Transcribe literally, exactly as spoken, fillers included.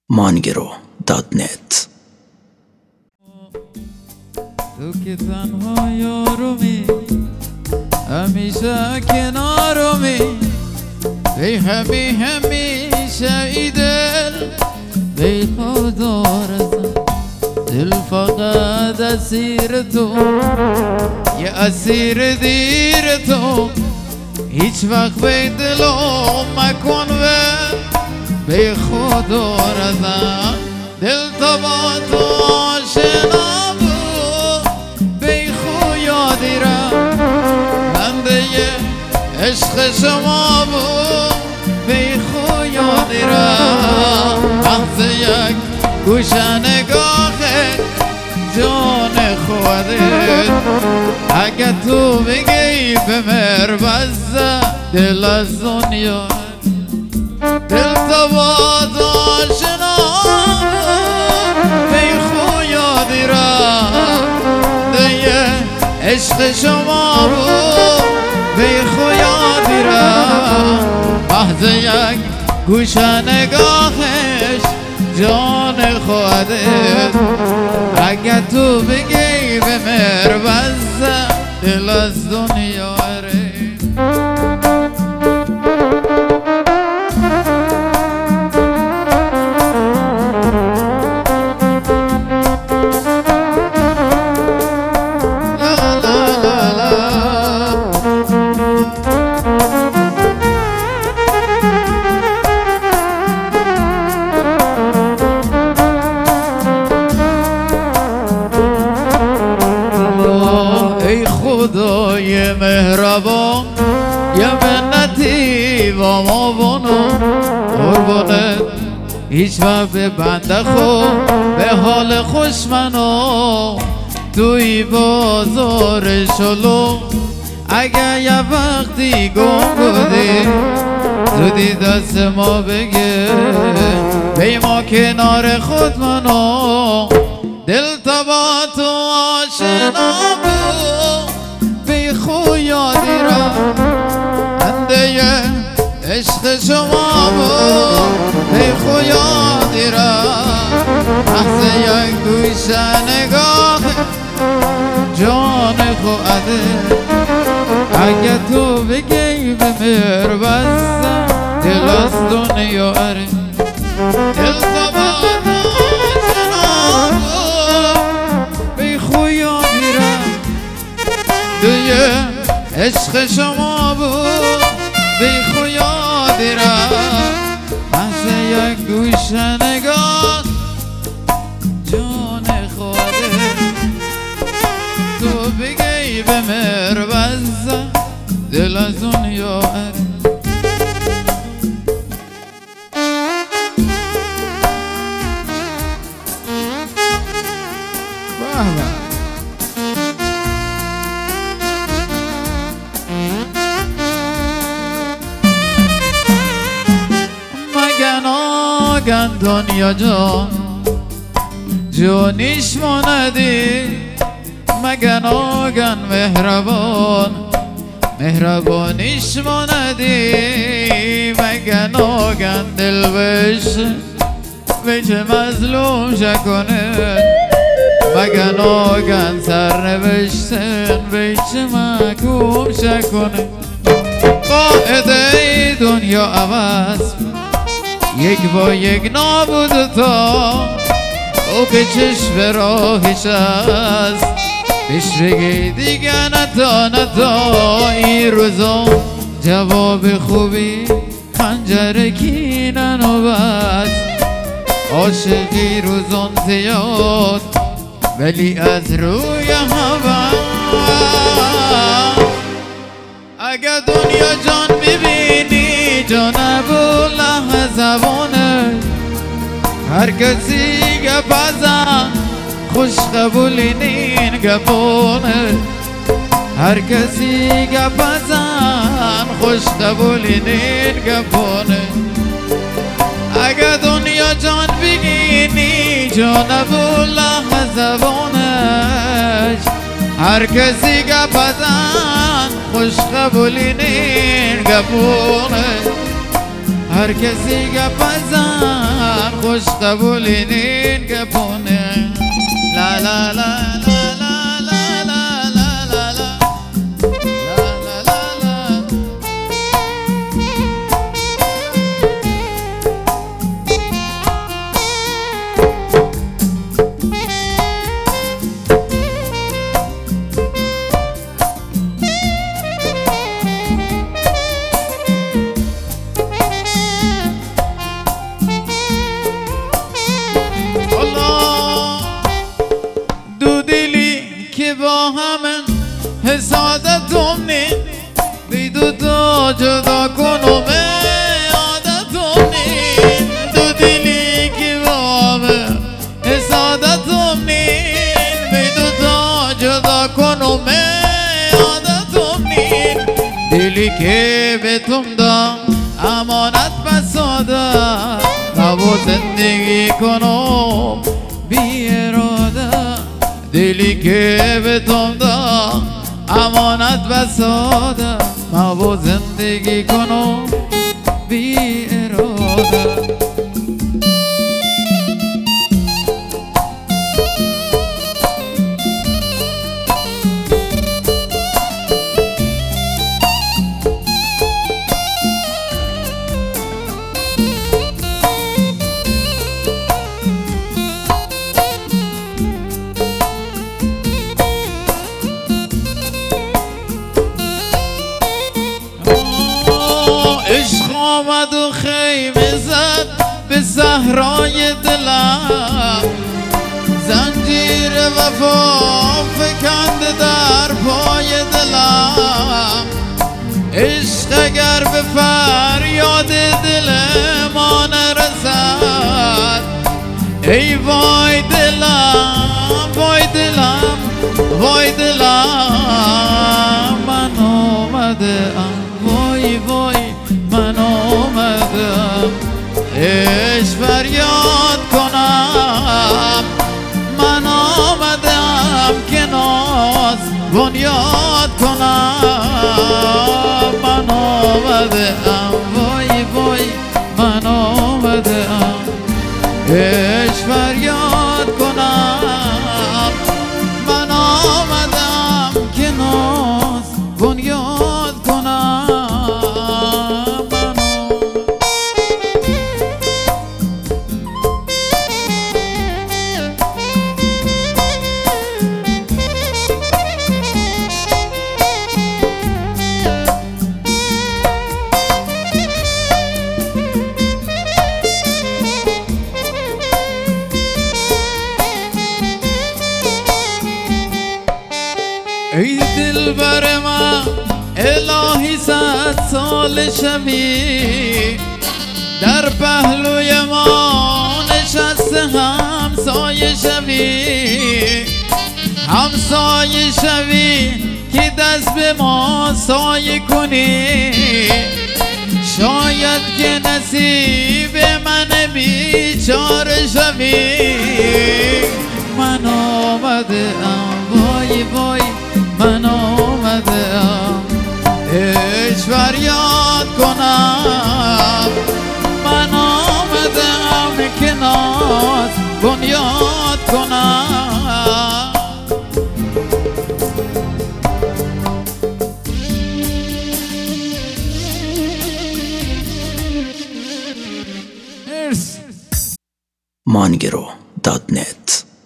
مانگرو دات نت. تو که تنها یارومی، همیشه کنارومی، ای همی همیشه ای دل بی خودارزم. دل فقط اسیر تو، یه اسیر دیر تو، هیچ وقت بی دلو مکن و بی خودارزم. دل تا با تو آشنا بود، بی خو یادی را بنده عشق شما بود، بی خو یادی را محض یک گوشه نگاه جان خودت. اگه تو بگی بمر بزه دل از دنیا، دل تا با تو آشنا بی خو یادی را دیگه عشق شما بود، بی خو یادی را محض یک گوشه نگاهش جان خودت. اگه تو بگی بمر بزه دل از دنیا ره. خدای مهربان یه منتی با ما بانو قربانت. هیچ وقت به بنده خود به حال خوش منو توی بازار شلو. اگه یه وقتی گم بودی زودی دست ما بگه، بی ما کنار خود منو. دل تا با تو آشنا بود، بی خو یادی را بنده عشق شما بود، بی خو یادی را محض یک گوشه نگاه جان خودت. اگه تو بگی بمر بزه دل از دنیا اره. دل تا با تو آشنا بود، بی خو یادی را دیگه عشق شما بود، بی خو یادی را محض یک گوشه نگاه جان خودت. تو بگی بمر بزه دل از دنیا اره. مگن دنیا جان جونیش ماندی، مگن آگن مهربان مهربانیش ماندی، مگن آگن دل بش بچه مظلوم شکنه، مگن آگن سرنوشتن بچه محکوم شکنه. قاعده دنیا عوض یک با یک نابود تا، او که چشم راهش است بهش بگی دیگه نتا نتا. این روزا جواب خوبی خنجر کینن و بس، عاشقی روزان زیاد ولی از روی هوا. اگه دنیا جان ببینی جان ابوله زبانه، هر کسی گپ ازن خوش قبولی نین گپانه، هر کسی گپ ازن خوش قبولی نین گپانه. اگه دنیا جان بگینی جان ابوله زبانش، هر کسی گپ ازن خوش قبولی نین گپانه، هر کسی گپ ازن خوش خوش قبولینین گپونه لا لا لا لا لا لا لا لا لا لا لا لا لا. با همه حسادتون نین بی دو تا جدا کنم عادتون نین دو دلی که با همه حسادتون نین بی دو تا جدا کنم عادتون نین دلی که به تم دام امانت بساده با زندگی کنم بی اراده دلی که به تم دا امانت بساده ما با زندگی کنم بی اراده. عشق آمد و خیمه زد به صحرای دلم زنجیر وفا فکند در پای دلم عشق اگر به فریاد دل ما نرسد ای وای دلم وای دلم وای دلم من آمده ام وای وای من آمدم عشق فریاد کنم من آمدم که ناز بنیاد کنم من آمدم وای وای من آمدم عشق فریاد کنم من آمدم که ناز بنیاد کنم. ای دلبر من الهی صد سال شوی در پهلوی ما نشسته همسایه شوی همسایه شوی که دست به ما سایه کنی شاید که نصیب من بیچاره شوی من آمده ام وای وای من آمده ام عشق فریاد کنم من آمده ام که ناز بنیاد کنم. مانگرو دات نت